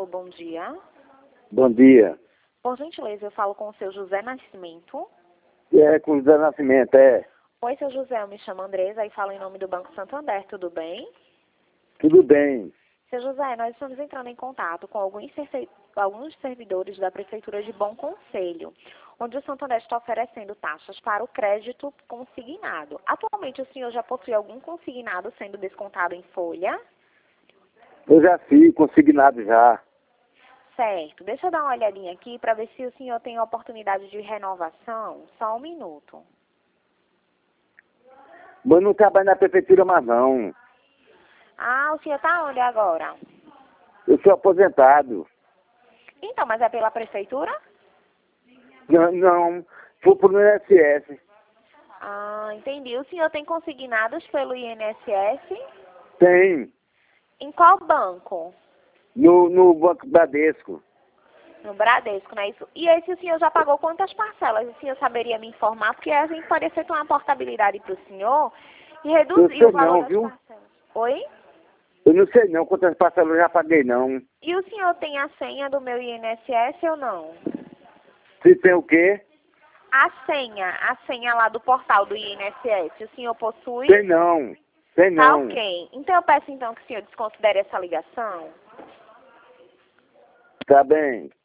bom dia. Bom dia. Por gentileza, eu falo com o seu José Nascimento. É com o José Nascimento, é. Oi, seu José, eu me chamo Andresa e falo em nome do Banco Santander, tudo bem? Tudo bem. Seu José, nós estamos entrando em contato com alguns servidores da Prefeitura de Bom Conselho, onde o Santander está oferecendo taxas para o crédito consignado. Atualmente, o senhor já possui algum consignado sendo descontado em folha? Eu já fiz consignado já. Certo. Deixa eu dar uma olhadinha aqui para ver se o senhor tem a oportunidade de renovação. Só um minuto. Mas eu não trabalho na prefeitura mais não. Ah, o senhor está onde agora? Eu sou aposentado. Então, mas é pela prefeitura? Não, fui pro INSS. Ah, entendi. O senhor tem consignados pelo INSS? Tem. Em qual banco? No Banco Bradesco. No Bradesco, não é isso? E esse o senhor já pagou quantas parcelas? O senhor saberia me informar? Porque a gente pode efetuar uma portabilidade para o senhor e reduzir o valor das parcelas. Oi? Eu não sei não quantas parcelas eu já paguei não. E o senhor tem a senha do meu INSS ou não? Se tem o quê? A senha lá do portal do INSS, o senhor possui? Tem não. Tem Tá não. ok. Então eu peço então que o senhor desconsidere essa ligação. Tá bem.